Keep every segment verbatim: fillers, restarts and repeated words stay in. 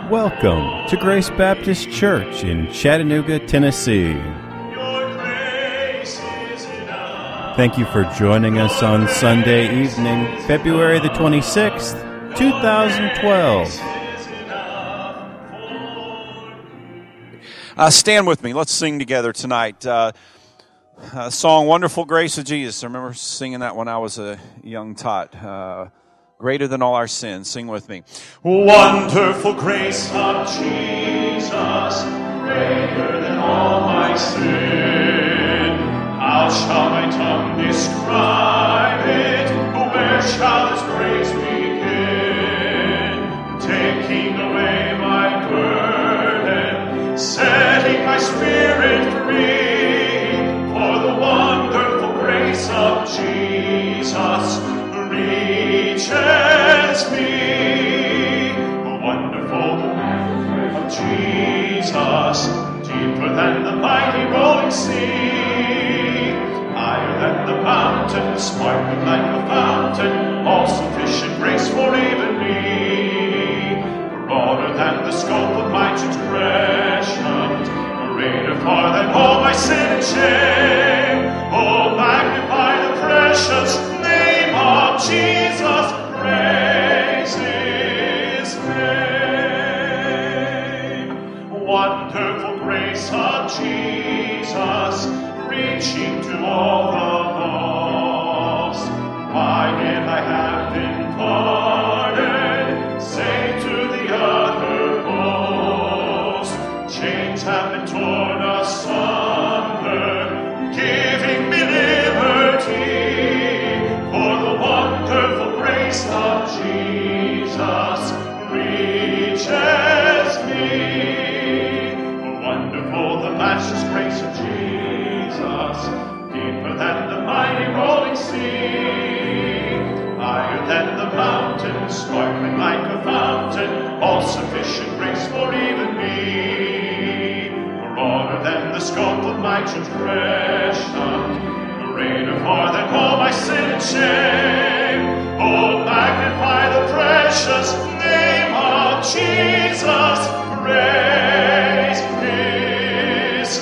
Welcome to Grace Baptist Church in Chattanooga, Tennessee. Thank you for joining us on Sunday evening, February the twenty-sixth, two thousand twelve. Uh, stand with me. Let's sing together tonight. Uh, uh, song, Wonderful Grace of Jesus. I remember singing that when I was a young tot. Uh, greater than all our sins. Sing with me. Wonderful grace of Jesus, greater than all my sin. How shall my tongue describe it? Where shall His grace begin? Taking away my burden, setting my spirit free. For the wonderful grace of Jesus reaches me. Wonderful grace of Jesus, deeper than the mighty rolling sea, higher than the mountains, sparkling like a fountain, all sufficient grace for even me. Broader than the scope of my transgressions, greater far than all my sin and shame. Oh, magnify the precious name of Jesus, praise His name. Wonderful grace of Jesus, reaching to all the lost. By it I have been pardoned, saved to the uttermost. Chains have been torn asunder, giving me liberty. For the wonderful grace of Jesus reaches me. Wonderful the matchless grace of Jesus, deeper than the mighty rolling sea, higher than the mountains, sparkling like a fountain, all sufficient grace for even me. Broader than the scope of my transgression, greater far than all my sin and shame. Oh, magnify the precious name of Jesus, praise His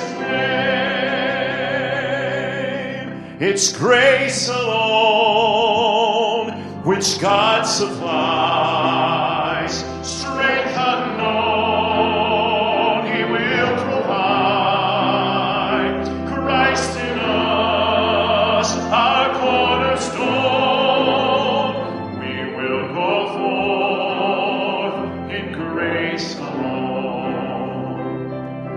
name. It's grace alone which God supplies, strength unknown He will provide. Christ in us, our cornerstone, we will go forth in grace alone.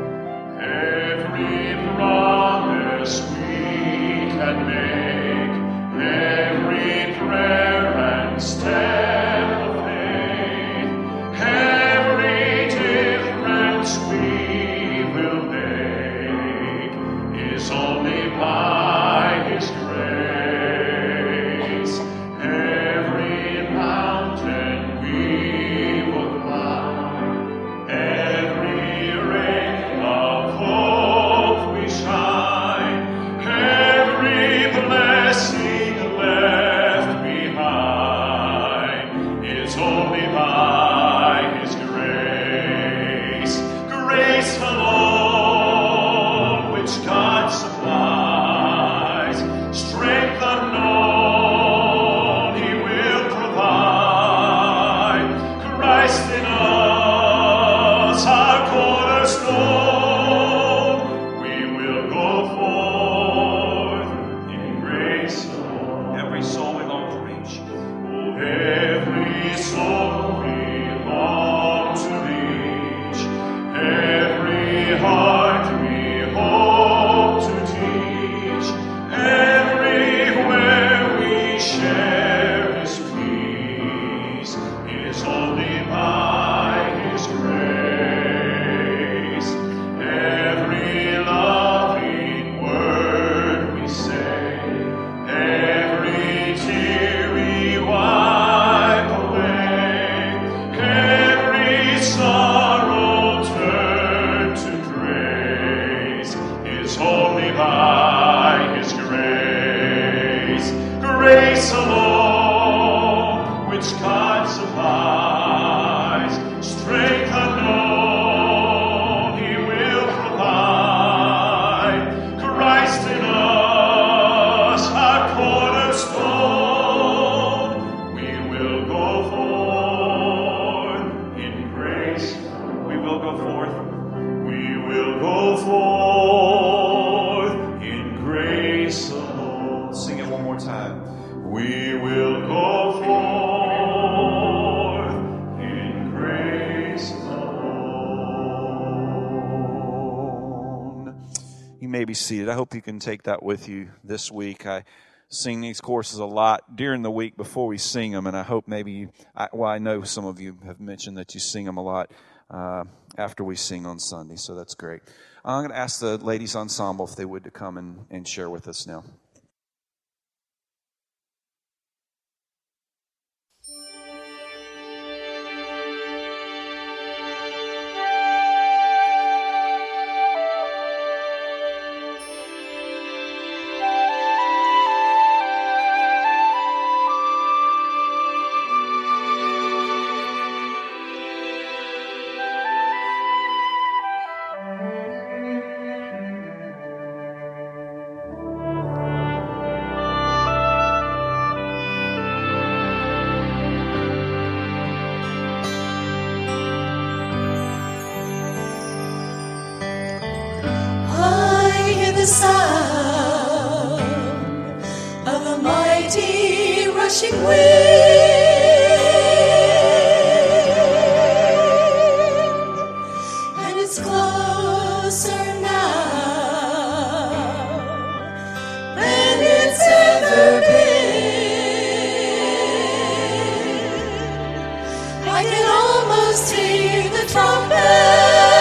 Every promise we can make, every prayer and step of faith, every difference we will make is only by His grace. Every mountain we will climb, every ray of hope we shine, every blessing left behind is only by His grace. Grace alone which God supplies, strength unknown He will provide. Christ in us, our cornerstone, we will go forth in grace alone. Every soul we long to reach, oh, every soul we long to reach, every heart we hope to teach, everywhere we share His peace is only by His grace. Every loving word we say, every tear we wipe away, every sorrow turn to grace is only by His grace. Grace alone which God supplies, strength unknown may be seated. I hope you can take that with you this week. I sing these courses a lot during the week before we sing them, and I hope maybe, you, I, well, I know some of you have mentioned that you sing them a lot uh, after we sing on Sunday, so that's great. I'm going to ask the ladies' ensemble if they would to come and, and share with us now. The sound of a mighty rushing wind, and it's closer now than it's ever been. I can almost hear the trumpet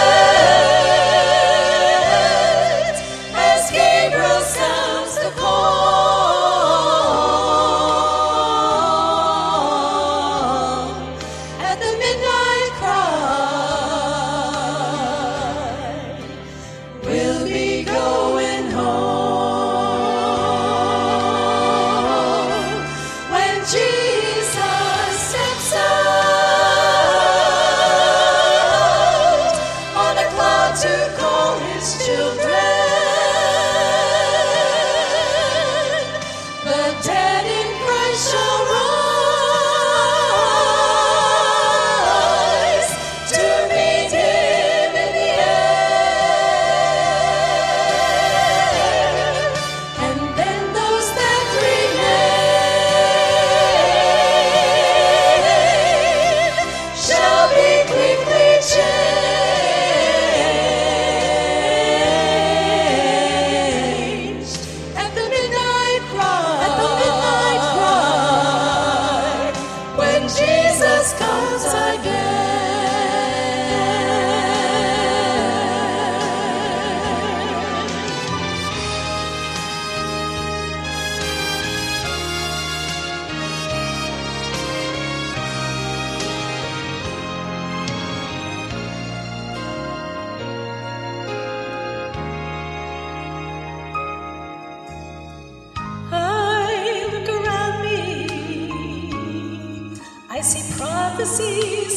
prophecies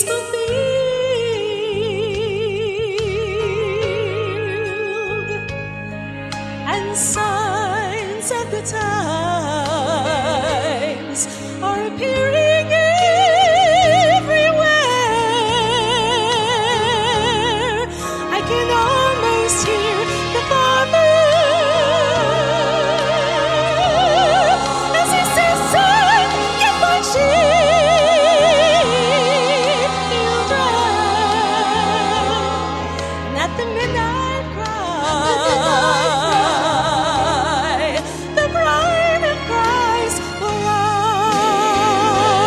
fulfilled, and signs of the times are appearing everywhere. I can almost hear the Father as He says, "Son, get my sheep." The bride of Christ will rise.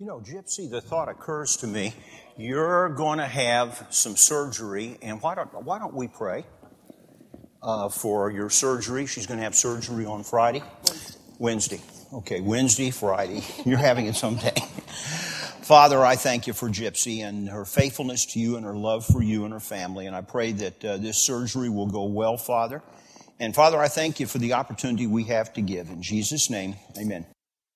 You know, Gypsy, the thought occurs to me, you're going to have some surgery, and why don't, why don't we pray uh, for your surgery? She's going to have surgery on Friday? Wednesday. Wednesday. Okay, Wednesday, Friday. You're having it someday. Father, I thank you for Gypsy and her faithfulness to you and her love for you and her family, and I pray that uh, this surgery will go well, Father. And Father, I thank you for the opportunity we have to give. In Jesus' name, amen.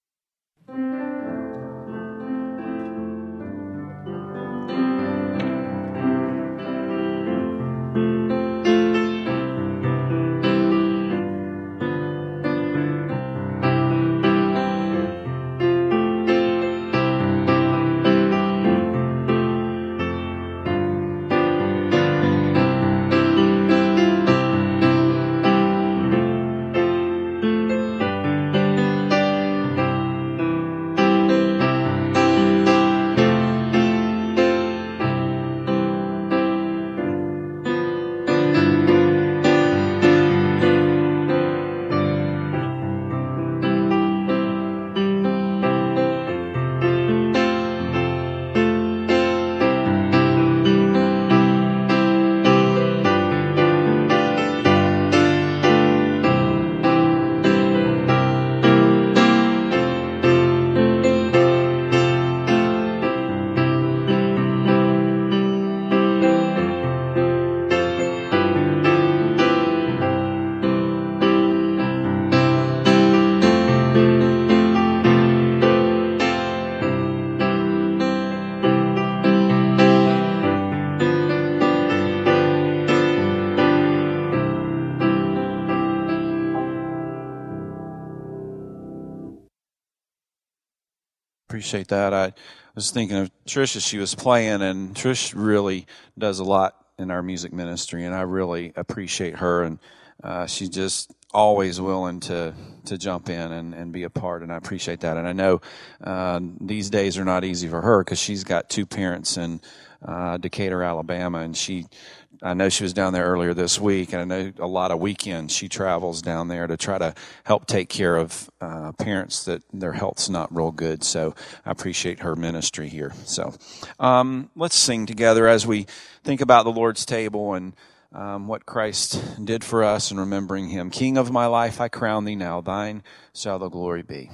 Appreciate that. I was thinking of Trish as she was playing, and Trish really does a lot in our music ministry, and I really appreciate her, and uh, she's just always willing to to jump in and, and be a part, and I appreciate that. And I know uh, these days are not easy for her because she's got two parents in uh, Decatur, Alabama, and she I know she was down there earlier this week, and I know a lot of weekends she travels down there to try to help take care of uh, parents that their health's not real good. So I appreciate her ministry here. So um, let's sing together as we think about the Lord's table and um, what Christ did for us and remembering Him. King of my life, I crown Thee now. Thine shall the glory be.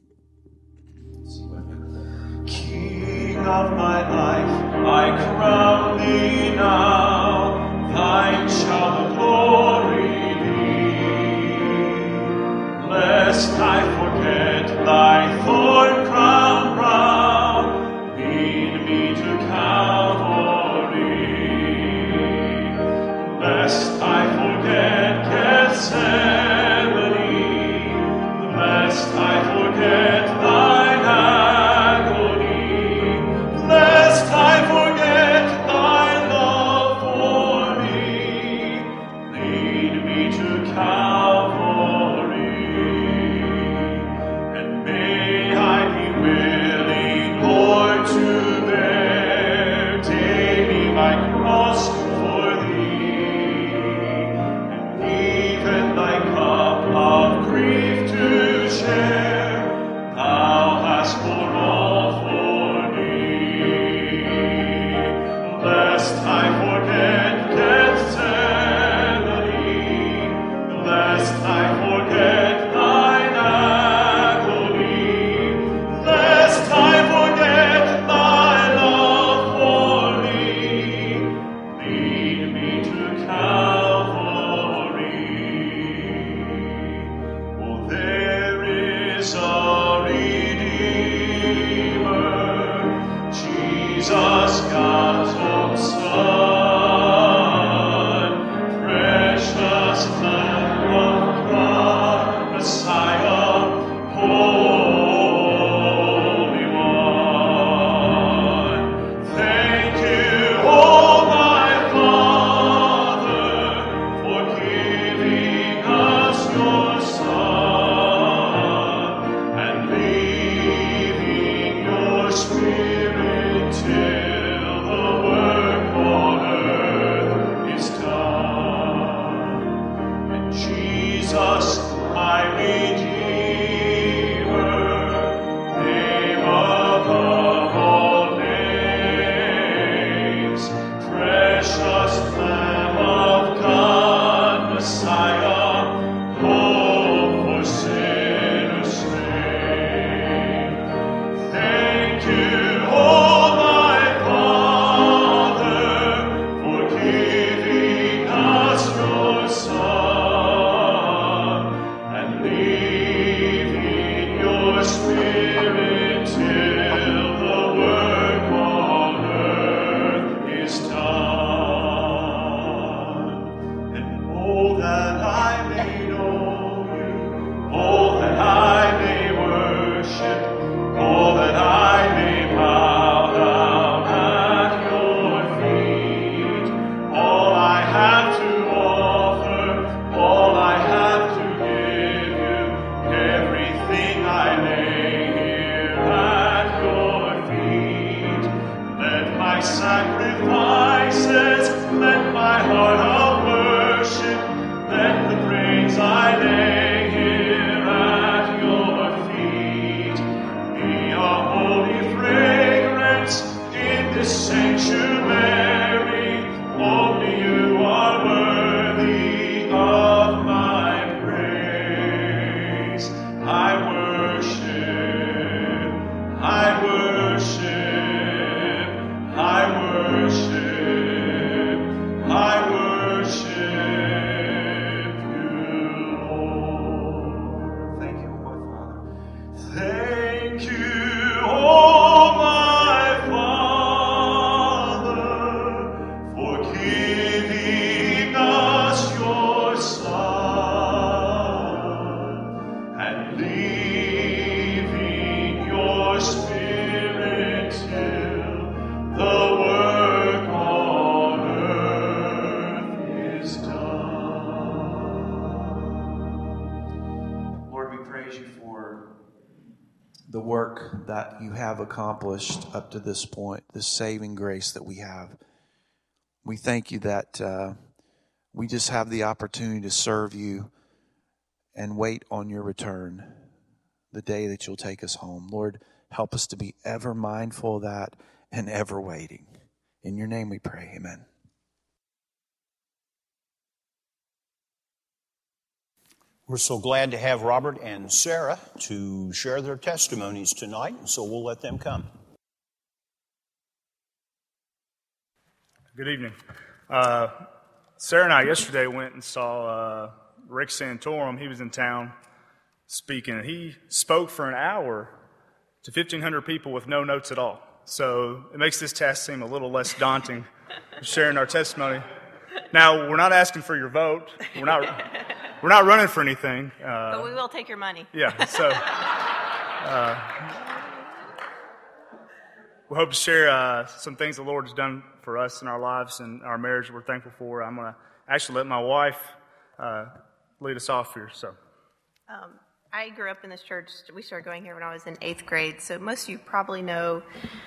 King of my life, I crown Thee now. Thine shall the glory be. Lest I forget Thy thorn crown brow, lead me to Calvary. Lest I forget Gethsemane, lest I forget Thine agony, lest I forget Thy love for me, lead me to Calvary. And may I be willing, Lord, to bear daily my cross for Thee, and even Thy cup of grief to share. Thou hast borne all for me. Lest I forget Gethsemane, lest I forget Thine agony, lest I forget Thy love for me, lead me to Calvary. Oh, there is a Redeemer, Jesus, God's own Son, precious Lamb of God, Messiah, Holy One. Thank you, oh my Father, for giving us Your Son and leaving Your Spirit till the work on earth is done. And Jesus, my Redeemer, name above Spirit till the work on earth is done. And oh, that I may know you, oh, that I may worship, oh, that I may bow down at your feet. All I have to offer, all I have to give you, everything I lay here at your feet. Let my sacrifices, let my heart of worship, let the praise I lay here at your feet be a holy fragrance in this sanctuary. Only you are worthy of my praise. I worship, I worship, I worship, I worship you, Lord. Thank you, my Father. Thank you, oh my Father, for giving us your Son and leaving your Spirit till the work on earth is done. Lord, we praise you for the work that you have accomplished up to this point, this saving grace that we have. We thank you that uh, we just have the opportunity to serve you and wait on your return, the day that you'll take us home. Lord, help us to be ever mindful of that and ever waiting. In your name we pray, amen. We're so glad to have Robert and Sarah to share their testimonies tonight, so we'll let them come. Good evening. Uh, Sarah and I yesterday went and saw uh, Rick Santorum. He was in town speaking, and he spoke for an hour to fifteen hundred people with no notes at all. So it makes this task seem a little less daunting, sharing our testimony. Now, we're not asking for your vote. We're not we're not running for anything. Uh, but we will take your money. Yeah, so uh, we hope to share uh, some things the Lord has done for us in our lives and our marriage we're thankful for. I'm going to actually let my wife uh, lead us off here. So, um, I grew up in this church. We started going here when I was in eighth grade, so most of you probably know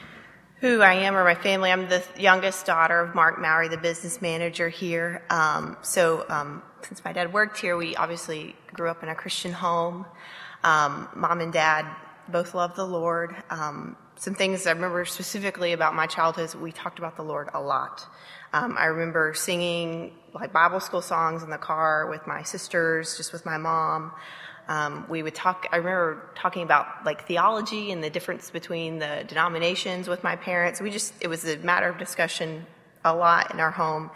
who I am or my family. I'm the youngest daughter of Mark Mowry, the business manager here. Um, so um, since my dad worked here, we obviously grew up in a Christian home. Um, Mom and Dad both love the Lord. Um, some things I remember specifically about my childhood is we talked about the Lord a lot. Um, I remember singing like Bible school songs in the car with my sisters, just with my mom. Um, we would talk, I remember talking about like theology and the difference between the denominations with my parents. We just, it was a matter of discussion a lot in our home.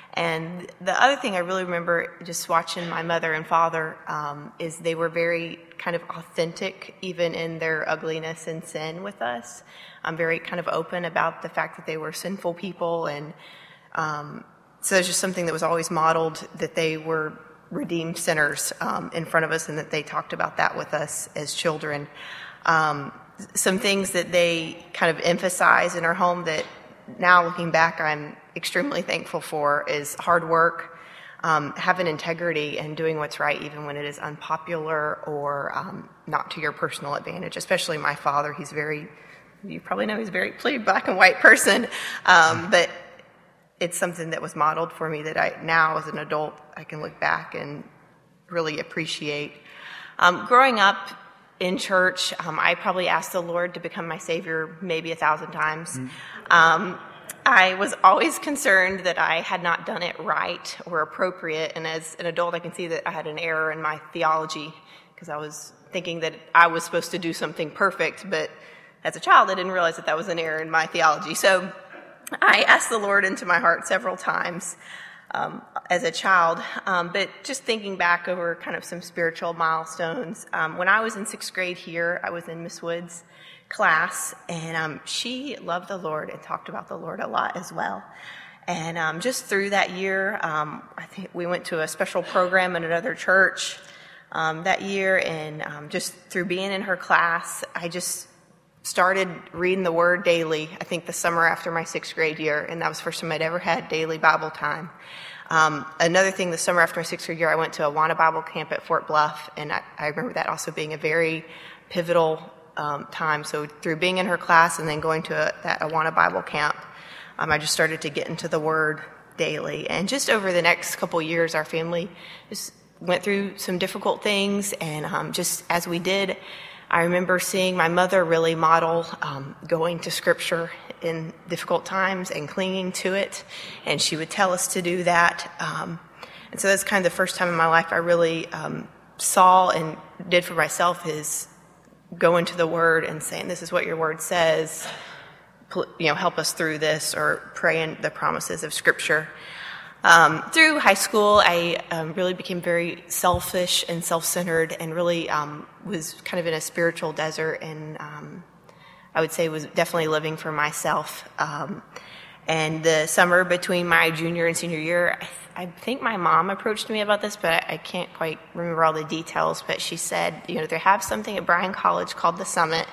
And the other thing I really remember just watching my mother and father um, is they were very kind of authentic, even in their ugliness and sin with us. I'm very kind of open about the fact that they were sinful people. And um, so there's just something that was always modeled, that they were redeemed sinners um, in front of us, and that they talked about that with us as children. Um, some things that they kind of emphasize in our home that now looking back I'm extremely thankful for is hard work, um, having integrity, and doing what's right even when it is unpopular or um, not to your personal advantage. Especially my father, he's very, you probably know he's a very pretty black and white person, um, but it's something that was modeled for me that I now as an adult I can look back and really appreciate. Um, growing up in church, um, I probably asked the Lord to become my Savior maybe a thousand times. Mm. Um, I was always concerned that I had not done it right or appropriate, and as an adult I can see that I had an error in my theology because I was thinking that I was supposed to do something perfect, but as a child I didn't realize that that was an error in my theology. So I asked the Lord into my heart several times um, as a child. Um, but just thinking back over kind of some spiritual milestones, um, when I was in sixth grade here, I was in Miss Wood's class, and um, she loved the Lord and talked about the Lord a lot as well. And um, just through that year, um, I think we went to a special program in another church um, that year, and um, just through being in her class, I just started reading the Word daily, I think the summer after my sixth grade year, and that was the first time I'd ever had daily Bible time. Um, another thing, the summer after my sixth grade year, I went to Awana Bible Camp at Fort Bluff, and I, I remember that also being a very pivotal um, time. So through being in her class and then going to a, that Awana Bible Camp, Um, I just started to get into the Word daily. And just over the next couple of years, our family just went through some difficult things. And um, just as we did, I remember seeing my mother really model um, going to Scripture in difficult times and clinging to it. And she would tell us to do that. Um, and so that's kind of the first time in my life I really um, saw and did for myself is go into the Word and saying, this is what your Word says. You know, help us through this, or pray in the promises of Scripture. Um, through high school, I um, really became very selfish and self-centered, and really um, was kind of in a spiritual desert, and um, I would say was definitely living for myself. Um, and the summer between my junior and senior year, I, I think my mom approached me about this, but I, I can't quite remember all the details. But she said, you know, they have something at Bryan College called the Summit,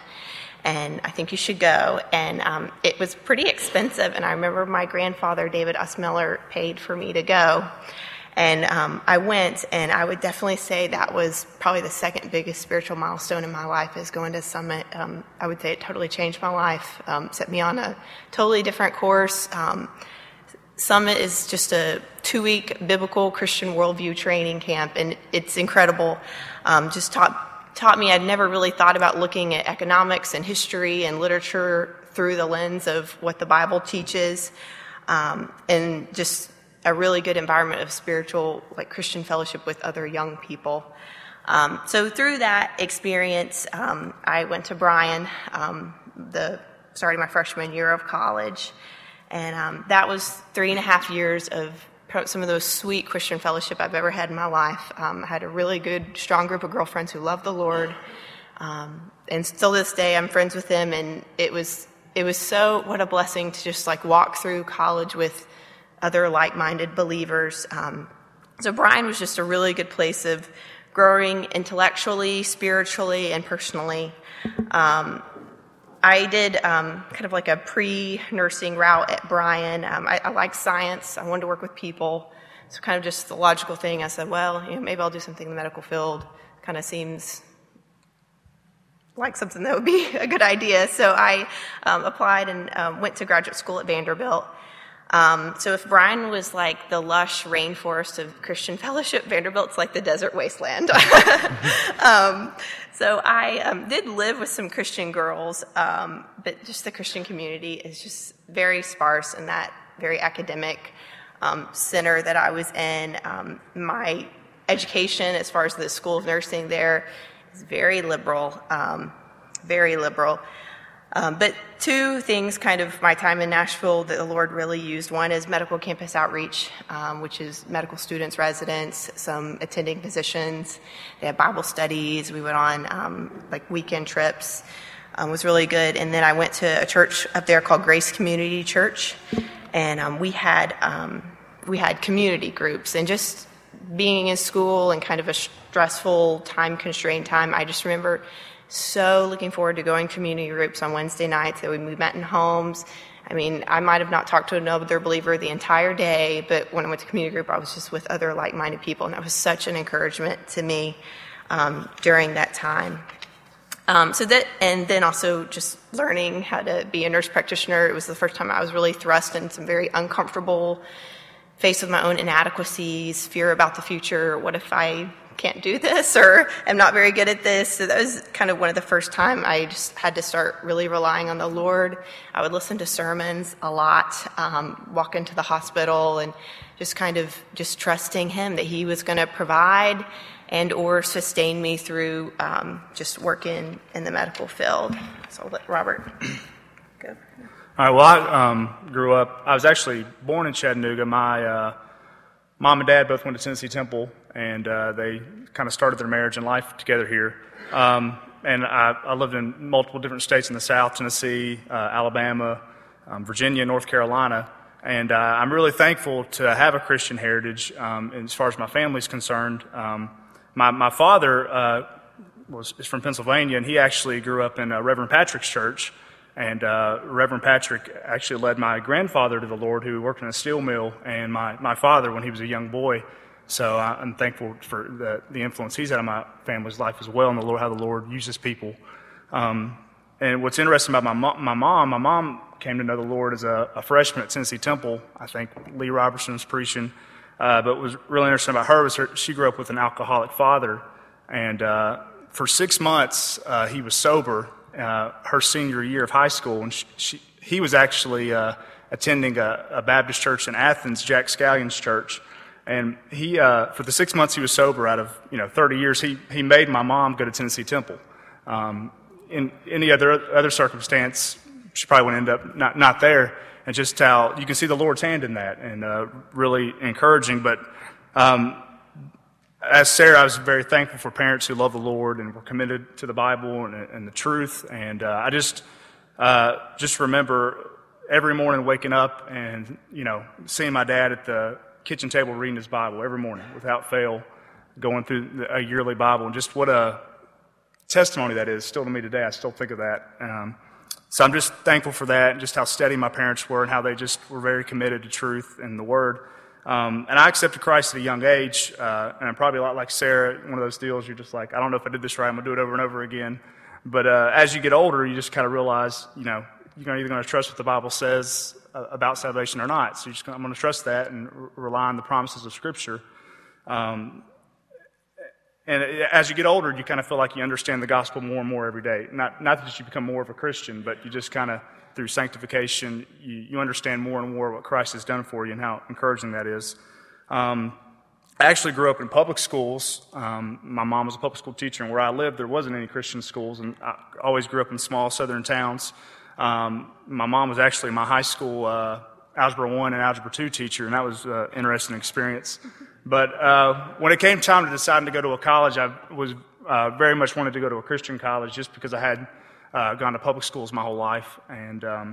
and I think you should go. And um, it was pretty expensive, and I remember my grandfather, David Usmiller, paid for me to go. And um, I went, and I would definitely say that was probably the second biggest spiritual milestone in my life, is going to Summit. Um, I would say it totally changed my life, um, set me on a totally different course. Um, Summit is just a two-week biblical Christian worldview training camp, and it's incredible. Um, just taught taught me I'd never really thought about looking at economics and history and literature through the lens of what the Bible teaches, um, and just a really good environment of spiritual, like Christian fellowship with other young people. Um, so through that experience, um, I went to Bryan, um, the starting my freshman year of college, and um, that was three and a half years of some of those sweet Christian fellowship I've ever had in my life. Um, I had a really good, strong group of girlfriends who loved the Lord. Um, and still this day, I'm friends with them. And it was, it was so, what a blessing to just like walk through college with other like-minded believers. Um, so Bryan was just a really good place of growing intellectually, spiritually, and personally. Um, I did um, kind of like a pre-nursing route at Bryan. Um, I, I like science. I wanted to work with people. So kind of just the logical thing. I said, well, you know, maybe I'll do something in the medical field. Kind of seems like something that would be a good idea. So I um, applied and um, went to graduate school at Vanderbilt. Um, so if Bryan was like the lush rainforest of Christian fellowship, Vanderbilt's like the desert wasteland. um, so I um, did live with some Christian girls, um, but just the Christian community is just very sparse in that very academic um, center that I was in. Um, my education, as far as the School of Nursing there, is very liberal, um, very liberal. Um, but two things, kind of my time in Nashville, that the Lord really used. One is medical campus outreach, um, which is medical students, residents, some attending physicians. They had Bible studies. We went on um, like weekend trips. Um, was really good. And then I went to a church up there called Grace Community Church, and um, we had um, we had community groups. And just being in school and kind of a stressful, time-constrained time, I just remember so looking forward to going to community groups on Wednesday nights. That we met in homes. I mean, I might have not talked to another believer the entire day, but when I went to community group, I was just with other like-minded people, and that was such an encouragement to me um, during that time. Um, so that, and then also just learning how to be a nurse practitioner. It was the first time I was really thrust in some very uncomfortable, faced with my own inadequacies, fear about the future. What if I can't do this, or I'm not very good at this? So that was kind of one of the first time I just had to start really relying on the Lord. I would listen to sermons a lot, um, walk into the hospital, and just kind of just trusting Him that He was going to provide and or sustain me through um, just working in the medical field. So I'll let Robert go. All right, well, I um, grew up, I was actually born in Chattanooga. My uh, mom and dad both went to Tennessee Temple, and uh, they kind of started their marriage and life together here. Um, and I, I lived in multiple different states in the South, Tennessee, uh, Alabama, um, Virginia, North Carolina. And uh, I'm really thankful to have a Christian heritage um, as far as my family's concerned. Um, my, my father uh, was is from Pennsylvania, and he actually grew up in uh, Reverend Patrick's church. And uh, Reverend Patrick actually led my grandfather to the Lord, who worked in a steel mill, and my, my father when he was a young boy. So I'm thankful for the, the influence he's had on my family's life as well, and the Lord, how the Lord uses people. Um, and what's interesting about my mom, my mom, my mom came to know the Lord as a, a freshman at Tennessee Temple. I think Lee Robertson was preaching. Uh, but what was really interesting about her was her, she grew up with an alcoholic father, and uh, for six months uh, he was sober. Uh, her senior year of high school, and she, she, he was actually uh, attending a, a Baptist church in Athens, Jack Scallion's church, and he, uh, for the six months he was sober, out of you know thirty years, he he made my mom go to Tennessee Temple. Um, in any other other circumstance, she probably would end up not not there, and just how you can see the Lord's hand in that, and uh, really encouraging. But um, as Sarah, I was very thankful for parents who love the Lord and were committed to the Bible and, and the truth. And uh, I just uh, just remember every morning waking up and, you know, seeing my dad at the kitchen table reading his Bible every morning without fail, going through a yearly Bible. And just what a testimony that is still to me today. I still think of that. Um, so I'm just thankful for that, and just how steady my parents were and how they just were very committed to truth and the Word. Um, and I accepted Christ at a young age, uh, and I'm probably a lot like Sarah, one of those deals you're just like, I don't know if I did this right, I'm going to do it over and over again. But uh, as you get older, you just kind of realize, you know, you're either going to trust what the Bible says uh, about salvation or not. So you're just gonna, I'm going to trust that and re- rely on the promises of Scripture. Um, and as you get older, you kind of feel like you understand the gospel more and more every day. Not, not that you become more of a Christian, but you just kind of, through sanctification, you, you understand more and more what Christ has done for you and how encouraging that is. Um, I actually grew up in public schools. Um, my mom was a public school teacher, and where I lived, there wasn't any Christian schools, and I always grew up in small southern towns. Um, my mom was actually my high school uh, Algebra one and Algebra two teacher, and that was an uh, interesting experience. But uh, when it came time to deciding to go to a college, I was uh, very much wanted to go to a Christian college just because I had Uh, gone to public schools my whole life, and um,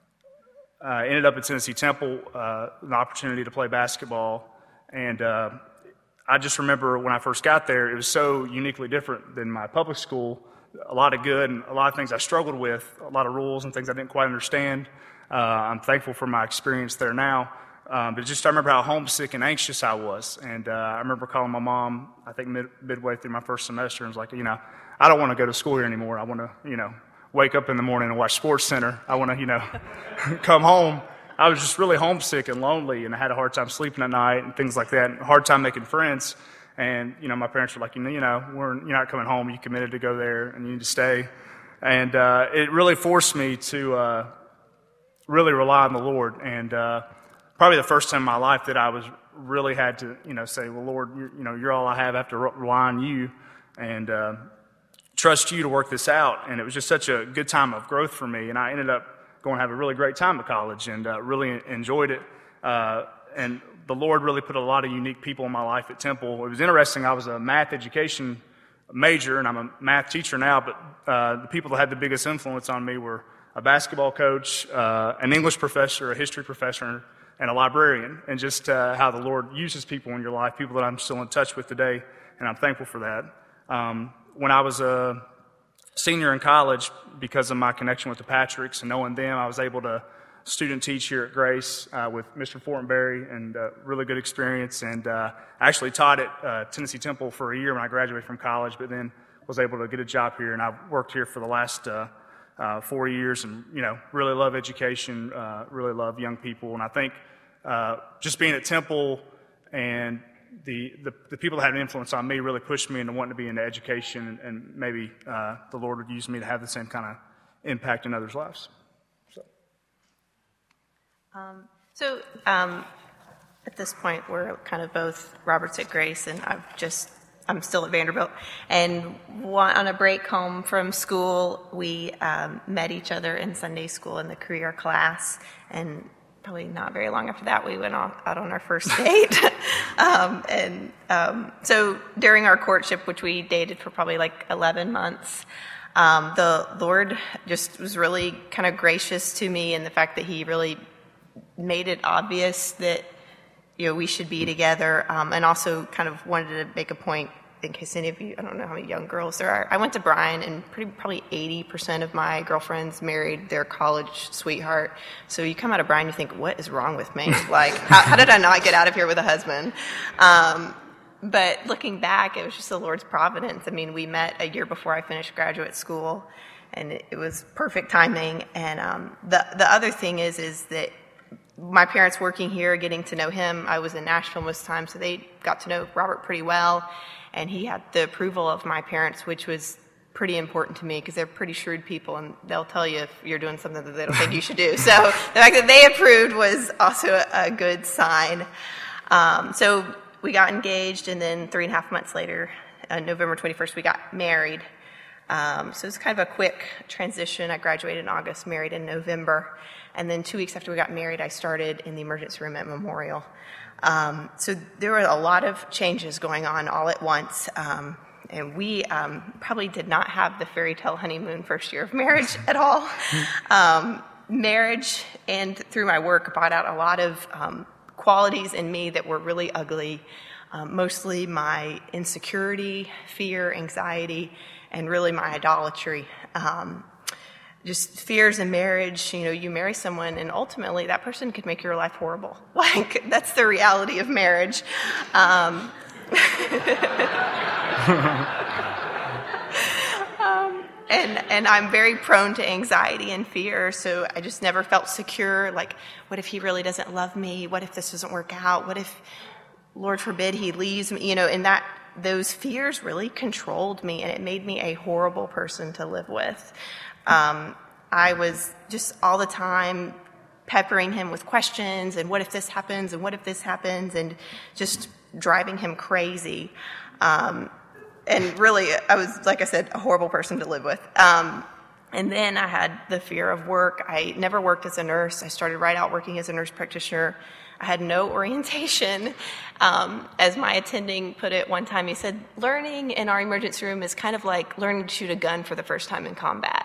uh, ended up at Tennessee Temple, uh, an opportunity to play basketball. And uh, I just remember when I first got there, it was so uniquely different than my public school. A lot of good and a lot of things I struggled with, a lot of rules and things I didn't quite understand. Uh, I'm thankful for my experience there now. Um, but just I remember how homesick and anxious I was. And uh, I remember calling my mom, I think mid, midway through my first semester, and was like, you know, I don't want to go to school here anymore. I want to, you know, wake up in the morning and watch Sports Center. I want to, you know, come home. I was just really homesick and lonely, and I had a hard time sleeping at night and things like that, and a hard time making friends. And, you know, my parents were like, you know, you know we're, you're not coming home. You committed to go there, and you need to stay. And uh, it really forced me to uh, really rely on the Lord. And uh, probably the first time in my life that I was really had to, you know, say, well, Lord, you're, you know, you're all I have. I have to rely on you and uh, trust you to work this out. And it was just such a good time of growth for me. And I ended up going to have a really great time at college and uh, really enjoyed it. Uh, and the Lord really put a lot of unique people in my life at Temple. It was interesting. I was a math education major, and I'm a math teacher now, but uh, the people that had the biggest influence on me were a basketball coach, uh, an English professor, a history professor, and a librarian, and just uh, how the Lord uses people in your life, people that I'm still in touch with today, and I'm thankful for that. Um, when I was a senior in college, because of my connection with the Patricks and knowing them, I was able to student teach here at Grace uh, with Mister Fortenberry, and uh, really good experience. And uh, I actually taught at uh, Tennessee Temple for a year when I graduated from college, but then was able to get a job here, and I've worked here for the last uh, uh, four years, and you know, really love education, uh, really love young people, and I think uh, just being at Temple and the, the the people that had an influence on me really pushed me into wanting to be into education, and, and maybe uh, the Lord would use me to have the same kind of impact in others' lives. So. Um, so um, at this point, we're kind of both Roberts at Grace, and I've just, I'm still at Vanderbilt. And one, on a break home from school, we um, met each other in Sunday school in the career class. And probably not very long after that, we went on, out on our first date. um, and um, so during our courtship, which we dated for probably like eleven months, um, the Lord just was really kind of gracious to me in the fact that he really made it obvious that, you know, we should be together, um, and also kind of wanted to make a point in case any of you, I don't know how many young girls there are. I went to Bryan, and pretty probably eighty percent of my girlfriends married their college sweetheart. So you come out of Bryan, you think, what is wrong with me? Like, how, how did I not get out of here with a husband? Um, but looking back, it was just the Lord's providence. I mean, we met a year before I finished graduate school, and it, it was perfect timing. And um, the the other thing is, is that my parents working here, getting to know him, I was in Nashville most of the time, so they got to know Robert pretty well. And he had the approval of my parents, which was pretty important to me because they're pretty shrewd people, and they'll tell you if you're doing something that they don't think you should do. So the fact that they approved was also a, a good sign. Um, so we got engaged, and then three and a half months later, uh, November twenty-first, we got married. Um, so it was kind of a quick transition. I graduated in August, married in November. And then two weeks after we got married, I started in the emergency room at Memorial. Um, so there were a lot of changes going on all at once, um, and we um, probably did not have the fairy tale honeymoon first year of marriage at all. Um, marriage and through my work brought out a lot of um, qualities in me that were really ugly, um, mostly my insecurity, fear, anxiety, and really my idolatry. Um, Just fears in marriage, you know, you marry someone and ultimately that person could make your life horrible. Like, that's the reality of marriage. Um, um, and, and I'm very prone to anxiety and fear, so I just never felt secure. Like, what if he really doesn't love me? What if this doesn't work out? What if, Lord forbid, he leaves me? You know, and that those fears really controlled me, and it made me a horrible person to live with. Um, I was just all the time peppering him with questions and what if this happens and what if this happens and just driving him crazy. Um, and really, I was, like I said, a horrible person to live with. Um, and then I had the fear of work. I never worked as a nurse. I started right out working as a nurse practitioner. I had no orientation. Um, as my attending put it one time, he said, learning in our emergency room is kind of like learning to shoot a gun for the first time in combat.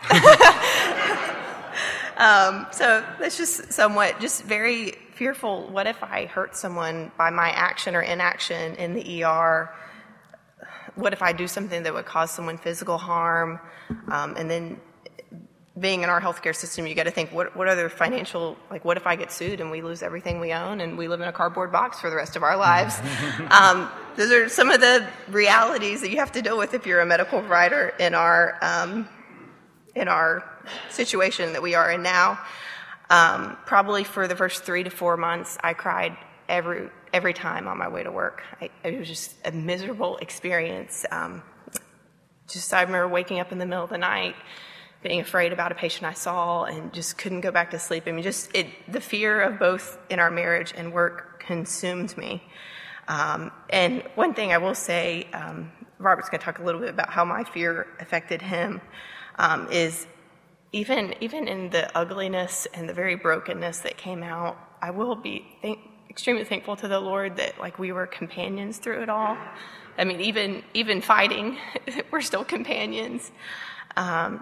um, so that's just somewhat, just very fearful. What if I hurt someone by my action or inaction in the E R? What if I do something that would cause someone physical harm? Um, and then being in our healthcare system, you got to think, what what are the financial, like, what if I get sued and we lose everything we own and we live in a cardboard box for the rest of our lives? um, those are some of the realities that you have to deal with if you're a medical provider in our um, in our situation that we are in now. Um, probably for the first three to four months, I cried every every time on my way to work. I, it was just a miserable experience. Um, just I remember waking up in the middle of the night, being afraid about a patient I saw, and just couldn't go back to sleep. I mean, just it, the fear of both in our marriage and work consumed me. Um, and one thing I will say, um, Robert's going to talk a little bit about how my fear affected him, um, is even even in the ugliness and the very brokenness that came out, I will be thank, extremely thankful to the Lord that, like, we were companions through it all. I mean, even even fighting, we're still companions. Um,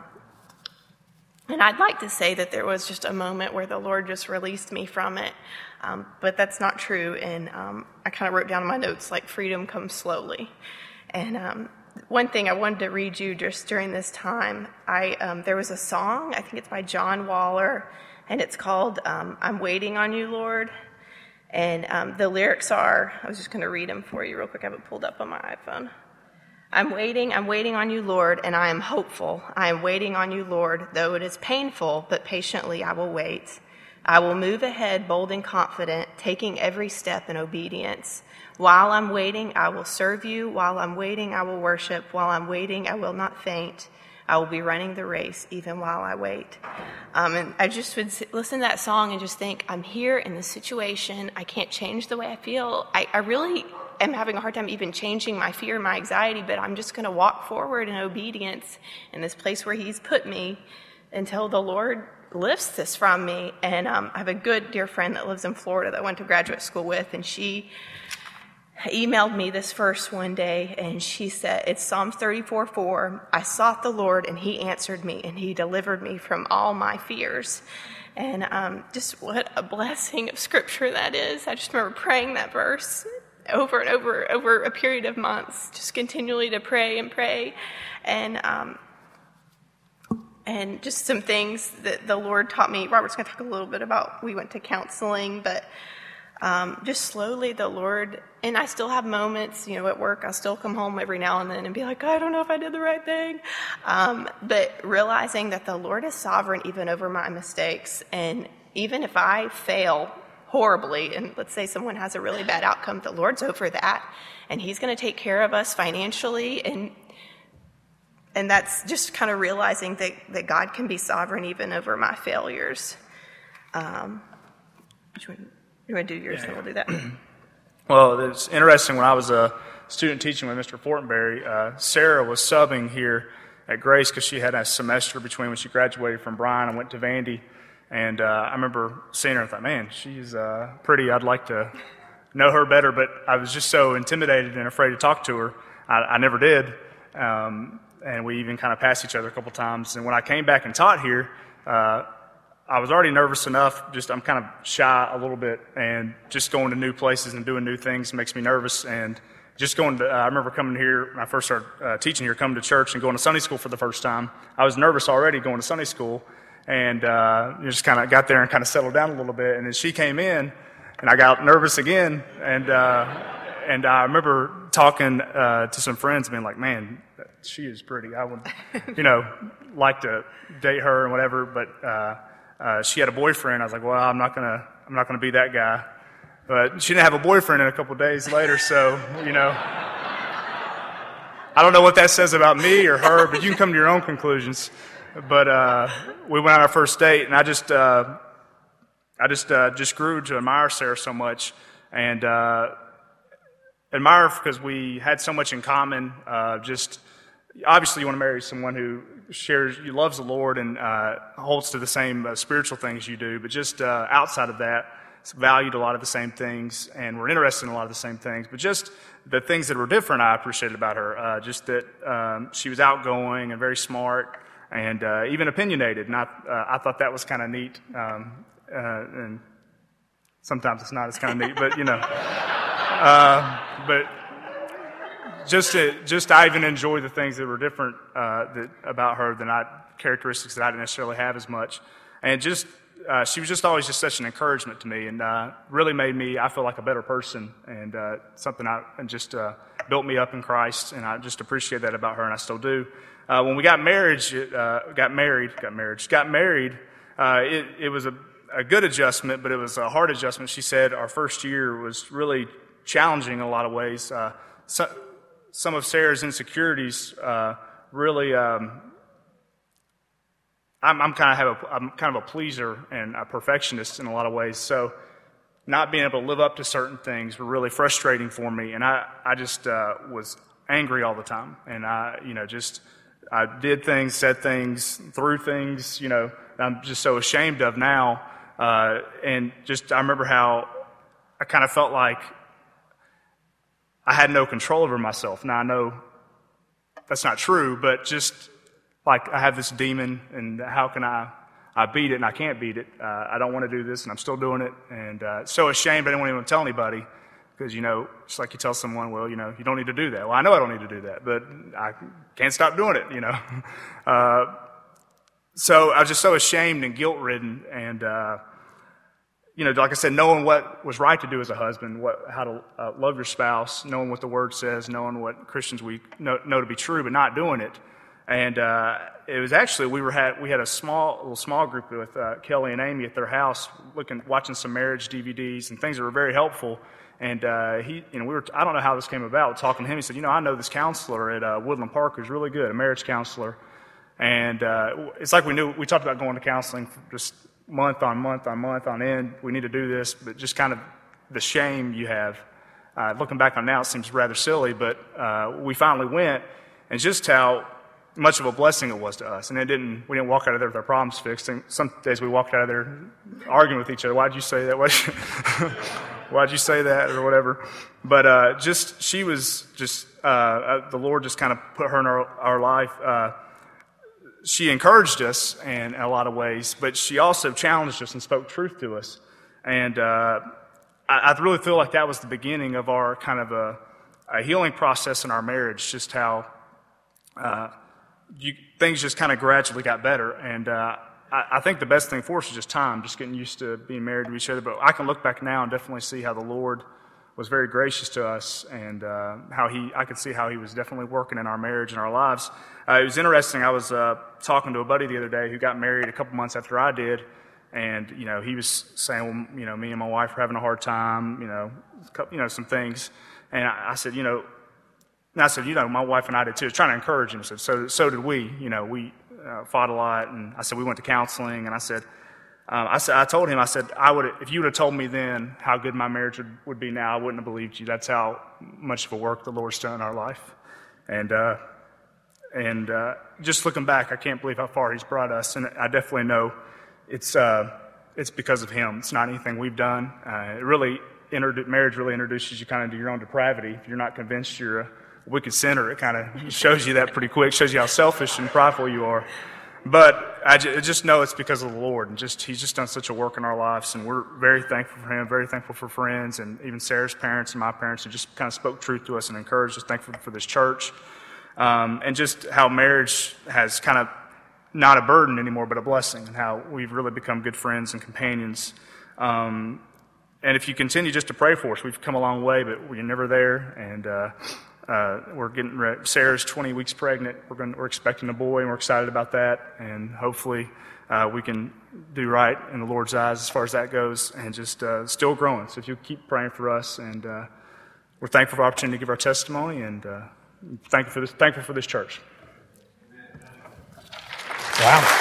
And I'd like to say that there was just a moment where the Lord just released me from it, um, but that's not true. And um, I kind of wrote down in my notes, like, freedom comes slowly. And um, one thing I wanted to read you just during this time, I um, there was a song, I think it's by John Waller, and it's called um, I'm Waiting on You, Lord. And um, the lyrics are, I was just going to read them for you real quick. I have it pulled up on my iPhone. I'm waiting, I'm waiting on you, Lord, and I am hopeful. I am waiting on you, Lord, though it is painful, but patiently I will wait. I will move ahead, bold and confident, taking every step in obedience. While I'm waiting, I will serve you. While I'm waiting, I will worship. While I'm waiting, I will not faint. I will be running the race even while I wait. Um, and I just would listen to that song and just think, I'm here in this situation. I can't change the way I feel. I, I really am having a hard time even changing my fear, my anxiety, but I'm just going to walk forward in obedience in this place where he's put me. until the Lord lifts this from me. And um, I have a good dear friend that lives in Florida that I went to graduate school with, and she emailed me this verse one day, and she said, it's Psalms thirty-four four. I sought the Lord, and he answered me, and he delivered me from all my fears. And um, just what a blessing of scripture that is. I just remember praying that verse over and over, over a period of months, just continually to pray and pray. And um, and just some things that the Lord taught me. Robert's going to talk a little bit about, we went to counseling, but um, just slowly the Lord, and I still have moments, you know, at work, I'll still come home every now and then and be like, I don't know if I did the right thing. Um, but realizing that the Lord is sovereign even over my mistakes. And even if I fail horribly, and let's say someone has a really bad outcome, the Lord's over that. And he's going to take care of us financially. And And that's just kind of realizing that, that God can be sovereign even over my failures. Um, which one, you want to do yours, yeah, and we'll do that? Well, it's interesting. When I was a student teaching with Mister Fortenberry, uh, Sarah was subbing here at Grace because she had a semester between when she graduated from Bryan and went to Vandy. And uh, I remember seeing her and thought, man, she's uh, pretty. I'd like to know her better. But I was just so intimidated and afraid to talk to her. I, I never did. Um, And we even kind of passed each other a couple times. And when I came back and taught here, uh, I was already nervous enough. Just I'm kind of shy a little bit, and just going to new places and doing new things makes me nervous. And just going to, uh, I remember coming here when I first started uh, teaching here, coming to church and going to Sunday school for the first time. I was nervous already going to Sunday school, and uh, just kind of got there and kind of settled down a little bit. And then she came in, and I got nervous again. And uh, and I remember talking uh, to some friends, being like, man, she is pretty. I would, you know, like to date her and whatever. But uh, uh, she had a boyfriend. I was like, well, I'm not gonna, I'm not gonna be that guy. But she didn't have a boyfriend in a couple of days later. So, you know, I don't know what that says about me or her, but you can come to your own conclusions. But uh, we went on our first date, and I just, uh, I just, uh, just grew to admire Sarah so much, and uh, admire her because we had so much in common. Uh, just. Obviously, you want to marry someone who shares, you loves the Lord and uh, holds to the same uh, spiritual things you do. But just uh, outside of that, valued a lot of the same things, and we're interested in a lot of the same things. But just the things that were different, I appreciated about her. Uh, just that um, she was outgoing and very smart, and uh, even opinionated. And I, uh, I thought that was kind of neat. Um, uh, and sometimes it's not as kind of neat, but you know. Uh, but. Just to, just I even enjoy the things that were different uh, that, about her than I, characteristics that I didn't necessarily have as much. And just, uh, she was just always just such an encouragement to me, and uh, really made me, I feel like, a better person, and uh, something I, and just uh, built me up in Christ, and I just appreciate that about her, and I still do. Uh, when we got married, uh, got married, got married, got married, uh, it, it was a, a good adjustment, but it was a hard adjustment. She said our first year was really challenging in a lot of ways. Uh, so, Some of Sarah's insecurities uh, really, um, I'm, I'm kind of have a, I'm kind of a pleaser and a perfectionist in a lot of ways. So, not being able to live up to certain things were really frustrating for me, and I, I just uh, was angry all the time, and I, you know, just I did things, said things, threw things, you know, I'm just so ashamed of now, uh, and just I remember how I kind of felt like I had no control over myself. Now, I know that's not true, but just like I have this demon, and how can I, I beat it, and I can't beat it. Uh, I don't want to do this, and I'm still doing it. And uh, so ashamed, I didn't want to tell anybody because, you know, it's like you tell someone, well, you know, you don't need to do that. Well, I know I don't need to do that, but I can't stop doing it, you know. uh, so I was just so ashamed and guilt-ridden, and uh you know, like I said, knowing what was right to do as a husband, what, how to uh, love your spouse, knowing what the Word says, knowing what Christians we know, know to be true, but not doing it. And uh, it was actually we were had we had a small little small group with uh, Kelly and Amy at their house, looking watching some marriage D V Ds and things that were very helpful. And uh, he, you know, we were I don't know how this came about. Talking to him, he said, you know, I know this counselor at uh, Woodland Park who's really good, a marriage counselor. And uh, it's like we knew we talked about going to counseling for just. month on month on month on end, we need to do this, but just kind of the shame you have. Uh, looking back on now, it seems rather silly, but uh, we finally went, and just how much of a blessing it was to us. And it didn't. We didn't walk out of there with our problems fixed. And some days we walked out of there arguing with each other. Why'd you say that? Why'd you, why'd you say that, or whatever? But uh, just she was just uh, the Lord just kind of put her in our, our life. Uh, she encouraged us in a lot of ways, but she also challenged us and spoke truth to us. And uh, I, I really feel like that was the beginning of our kind of a, a healing process in our marriage. Just how uh, you, things just kind of gradually got better. And uh, I, I think the best thing for us is just time, just getting used to being married to each other. But I can look back now and definitely see how the Lord was very gracious to us, and uh, how he, I could see how he was definitely working in our marriage and our lives. Uh, it was interesting. I was uh, talking to a buddy the other day who got married a couple months after I did, and you know he was saying, well, you know, me and my wife are having a hard time, you know, you know, some things, and I, I said, you know, and I said, you know, my wife and I did too. I was trying to encourage him. I said, so so did we. You know, we uh, fought a lot, and I said we went to counseling, and I said. Um, I said, I told him, I said, I would, if you would have told me then how good my marriage would, would be now, I wouldn't have believed you. That's how much of a work the Lord's done in our life. And, uh, and, uh, just looking back, I can't believe how far he's brought us. And I definitely know it's, uh, it's because of him. It's not anything we've done. Uh, it really, introdu- marriage really introduces you kind of to your own depravity. If you're not convinced you're a wicked sinner, it kind of shows you that pretty quick, shows you how selfish and prideful you are. But I just know it's because of the Lord, and just He's just done such a work in our lives, and we're very thankful for Him, very thankful for friends, and even Sarah's parents and my parents who just kind of spoke truth to us and encouraged us, thankful for this church, um, and just how marriage has kind of not a burden anymore, but a blessing, and how we've really become good friends and companions. Um, and if you continue just to pray for us, we've come a long way, but we're never there, and uh, Uh, we're getting ready. Sarah's twenty weeks pregnant. We're going. We're expecting a boy, and we're excited about that. And hopefully, uh, we can do right in the Lord's eyes as far as that goes. And just uh, still growing. So if you keep praying for us, and uh, we're thankful for the opportunity to give our testimony, and uh, thankful for this. Thankful for this church. Wow.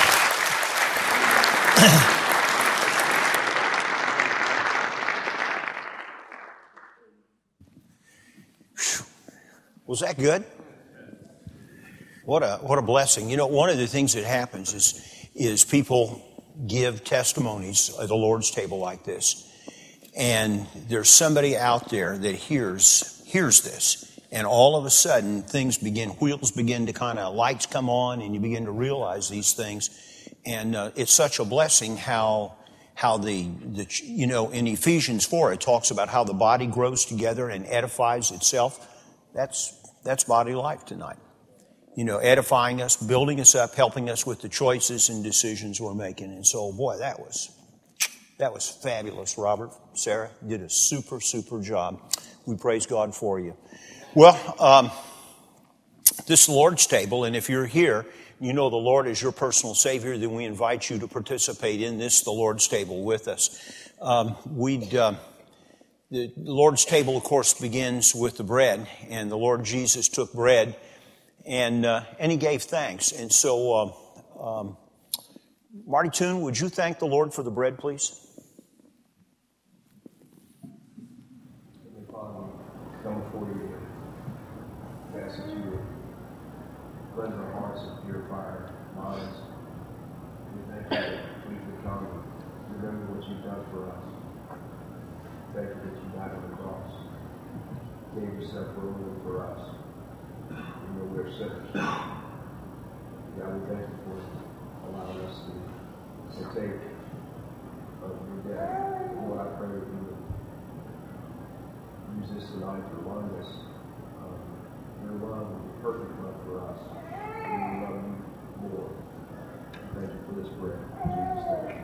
Was that good? What a what a blessing. You know, one of the things that happens is is people give testimonies at the Lord's table like this. And there's somebody out there that hears hears this. And all of a sudden things begin, wheels begin to kind of, lights come on, and you begin to realize these things. And uh, it's such a blessing how how the, the you know, in Ephesians four it talks about how the body grows together and edifies itself. That's That's body life tonight. You know, edifying us, building us up, helping us with the choices and decisions we're making. And so, boy, that was that was fabulous, Robert. Sarah did a super, super job. We praise God for you. Well, um, this Lord's table, and if you're here, you know the Lord is your personal Savior, then we invite you to participate in this, the Lord's table, with us. Um, we'd... Uh, The Lord's table, of course, begins with the bread, and the Lord Jesus took bread, and uh, and He gave thanks. And so, uh, um, Marty Toon, would you thank the Lord for the bread, please? Father, come before you, ask that you would cleanse our hearts and purify our minds. We thank you that we can come and remember what you've done for us. Thank you that you died on the cross, gave yourself willingly for us. You know we're sinners. God, we thank you for allowing us to, to take of your death. Lord, I pray that you would use this tonight to remind us of your love and your perfect love for us. We love you more. Thank you for this bread. In Jesus' name.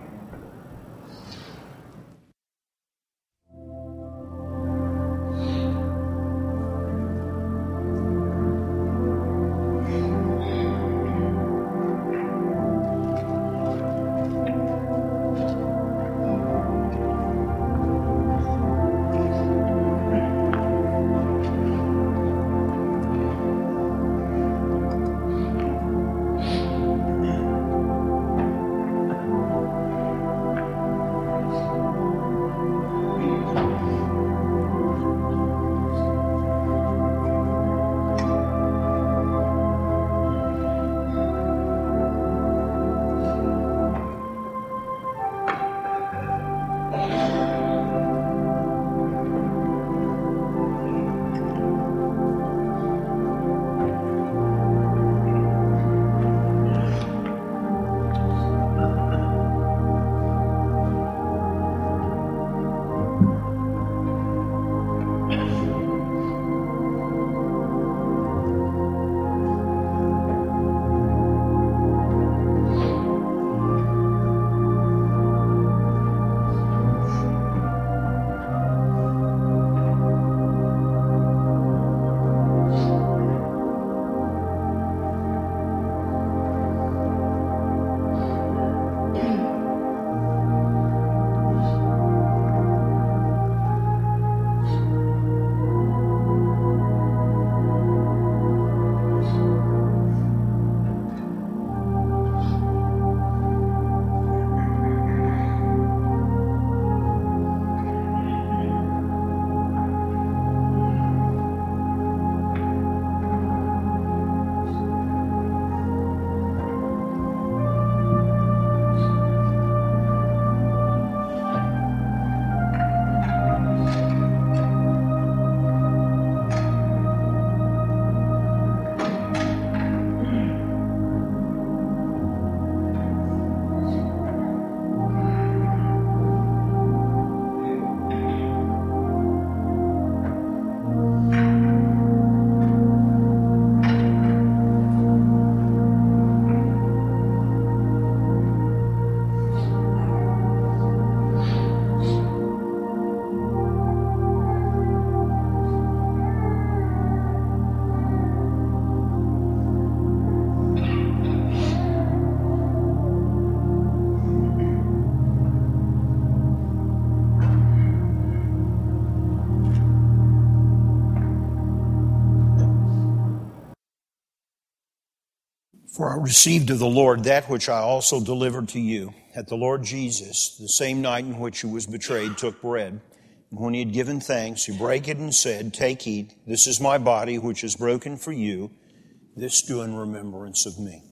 For I received of the Lord that which I also delivered to you, that the Lord Jesus, the same night in which he was betrayed, took bread. And when he had given thanks, he brake it and said, Take, eat, this is my body, which is broken for you. This do in remembrance of me.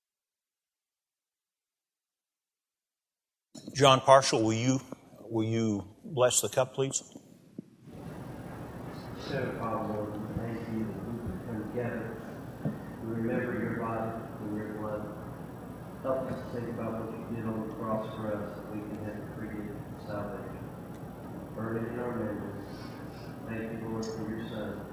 John Parshall, will you, will you bless the cup, please? Heavenly Father, Lord, we thank you that we can come together and remember your body and your blood. Help us to think about what you did on the cross for us, that we can have the free gift of salvation. Burn it in our memories. Thank you, Lord, for your Son.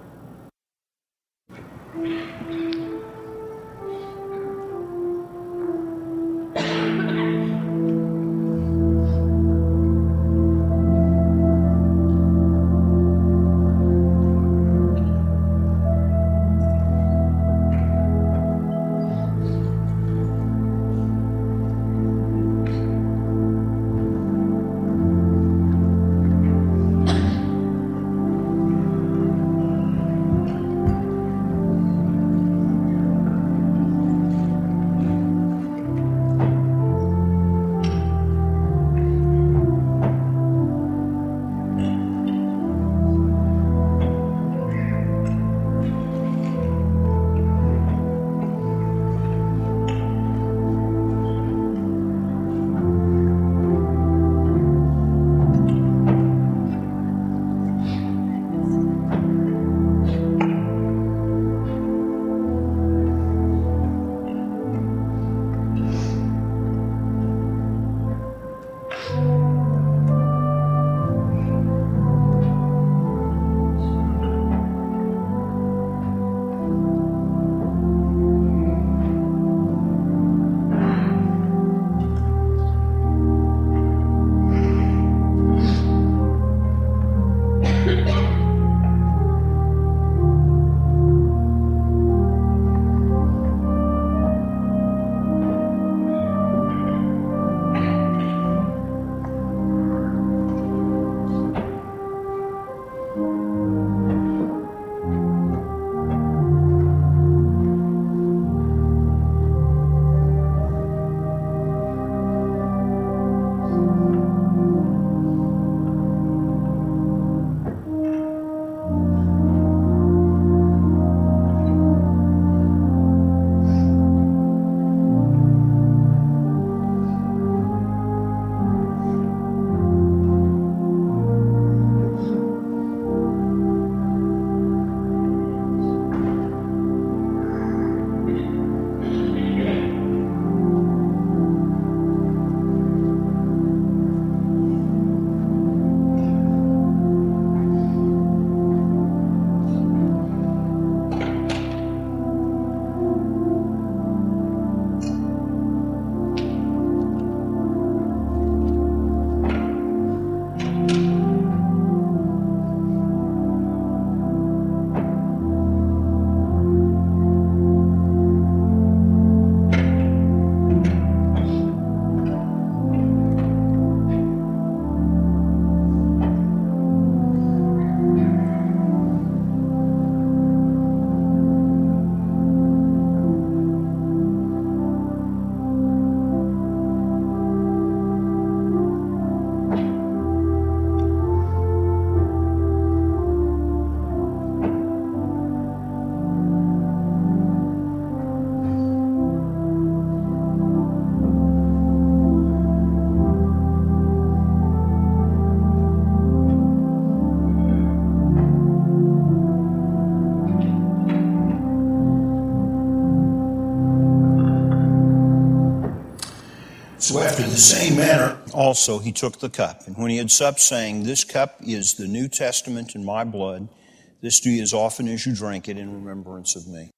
So after the same manner also he took the cup, and when he had supped, saying, This cup is the New Testament in my blood. This do ye as often as you drink it in remembrance of me.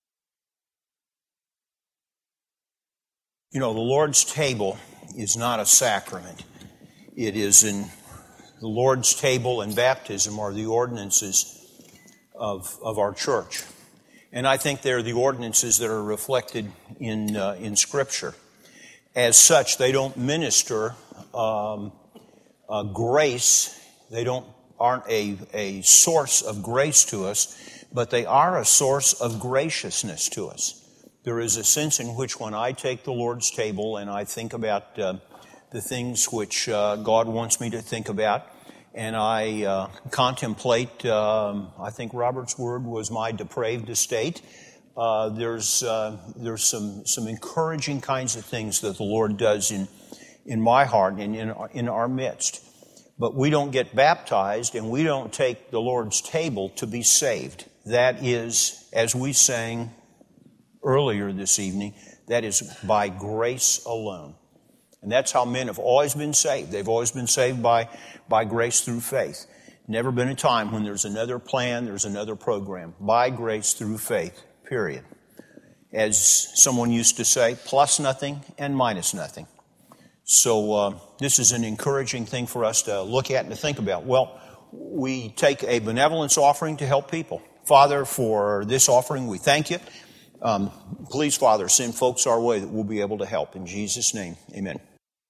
You know, the Lord's table is not a sacrament. It is in the Lord's table and baptism are the ordinances of, of our church. And I think they're the ordinances that are reflected in, uh, in Scripture. As such, they don't minister um, uh, grace. They don't aren't a, a source of grace to us, but they are a source of graciousness to us. There is a sense in which when I take the Lord's table and I think about uh, the things which uh, God wants me to think about, and I uh, contemplate, um, I think Robert's word was my depraved estate, uh, there's uh, there's some, some encouraging kinds of things that the Lord does in, in my heart and in, in our midst. But we don't get baptized and we don't take the Lord's table to be saved. That is, as we sang earlier this evening, that is by grace alone. And that's how men have always been saved. They've always been saved by, by grace through faith. Never been a time when there's another plan, there's another program. By grace through faith, period. As someone used to say, plus nothing and minus nothing. So uh, this is an encouraging thing for us to look at and to think about. Well, we take a benevolence offering to help people. Father, for this offering, we thank you. Um, please, Father, send folks our way that we'll be able to help. In Jesus' name, amen.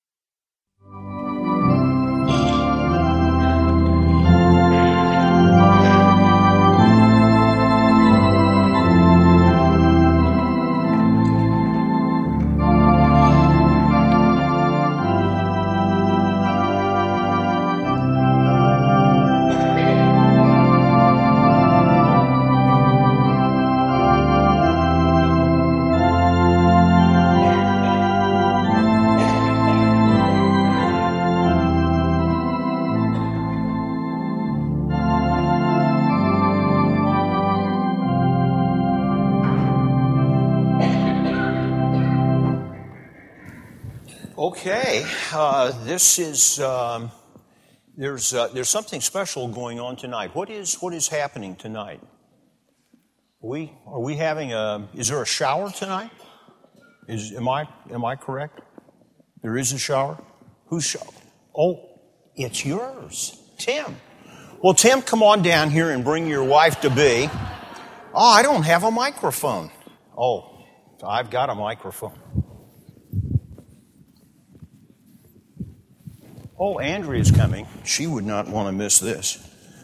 Okay, uh, this is, um, there's uh, there's something special going on tonight. What is what is happening tonight? Are we are we having a? Is there a shower tonight? Is am I am I correct? There is a shower. Who's shower? Oh, it's yours, Tim. Well, Tim, come on down here and bring your wife to be. Oh, I don't have a microphone. Oh, I've got a microphone. Oh, Andrea's coming. She would not want to miss this.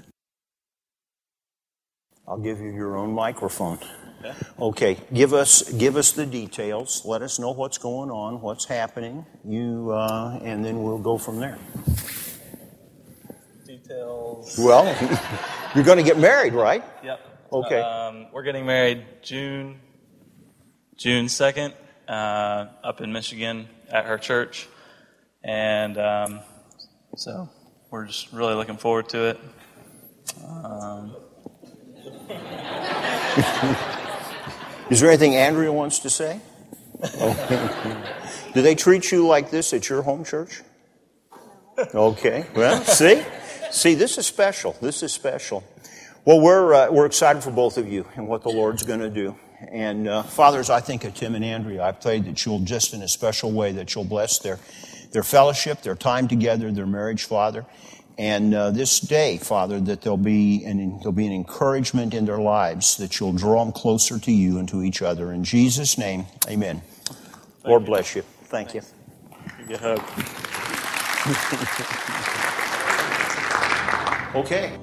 I'll give you your own microphone. Okay, give us give us the details. Let us know what's going on, what's happening. You uh, and then we'll go from there. Details. Well, you're going to get married, right? Yep. Okay. Um, we're getting married June June second uh, up in Michigan at her church, and. Um, So we're just really looking forward to it. Um, Is there anything Andrea wants to say? Okay. Do they treat you like this at your home church? Okay. Well, see, see, this is special. This is special. Well, we're uh, we're excited for both of you and what the Lord's going to do. And uh, fathers, I think of Tim and Andrea. I prayed that you'll just in a special way that you'll bless their. Their fellowship, their time together, their marriage, Father, and uh, this day, Father, that there'll be an there'll be an encouragement in their lives that you'll draw them closer to you and to each other. In Jesus' name, Amen. Thank Lord you. bless you. Thank Thanks. you. Give you a hug. Okay.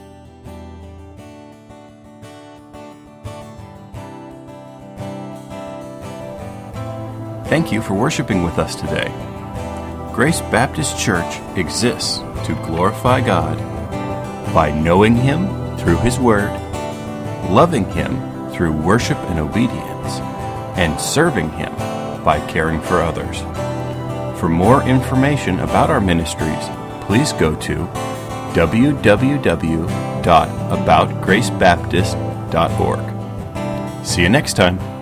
Thank you for worshiping with us today. Grace Baptist Church exists to glorify God by knowing Him through His Word, loving Him through worship and obedience, and serving Him by caring for others. For more information about our ministries, please go to w w w dot about grace baptist dot org. See you next time.